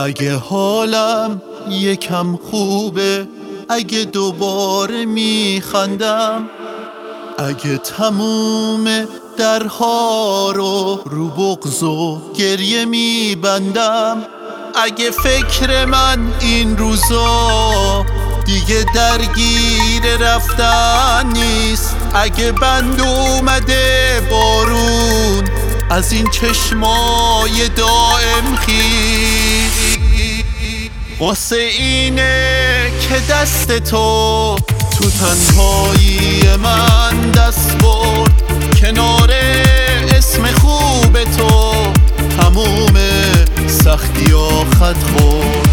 اگه حالم یکم خوبه، اگه دوباره میخندم، اگه تموم درها رو بغض و گریه میبندم، اگه فکر من این روزا دیگه درگیر رفتن نیست، اگه بند اومده بارون از این چشمای دائم خیز، واسه اینه که دست تو تنهایی من دست برد، کنار اسم خوب تو تموم سختی ها خط خورد.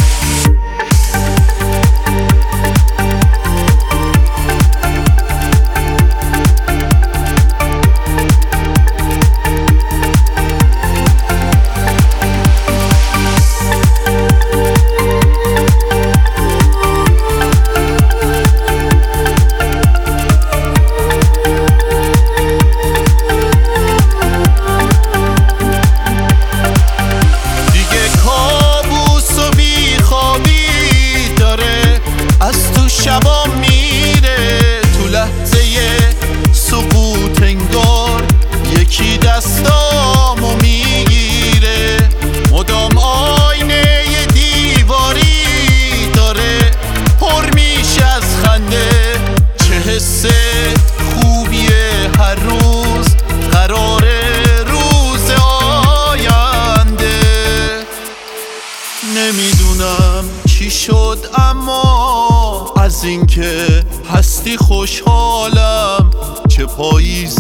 شبا میره تو لحظه سقوط، انگار یکی دستامو میگیره، مدام آینه دیواری داره پر میشه از خنده، چه حس خوبیه هر روز قراره روز آینده. نمیدونم چی شد اما از اینکه هستی خوشحالم، چه پاییز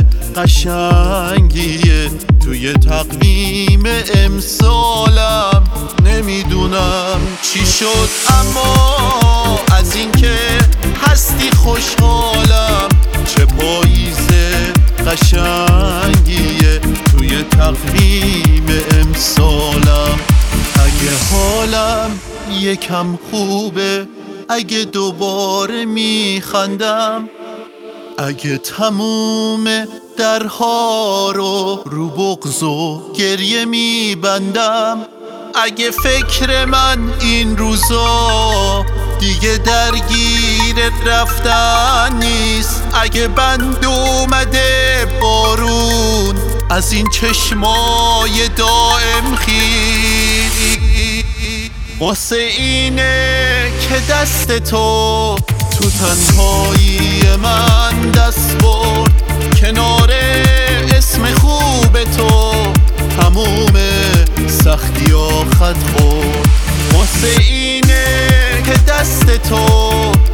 قشنگیه توی تقویم امسالم. نمیدونم چی شد اما از اینکه هستی خوشحالم، چه پاییز قشنگیه توی تقویم امسالم. اگه حالم یکم خوبه، اگه دوباره میخندم، اگه تموم درها رو بغض و گریه میبندم، اگه فکر من این روزا دیگه درگیر رفتن نیست، اگه بند اومده بارون از این چشمای دائم خیز، واسه اینه که دست تو تنهایی من دست برد، کنار اسم خوب تو تموم سختی ها خط خورد، واسه اینه که دست تو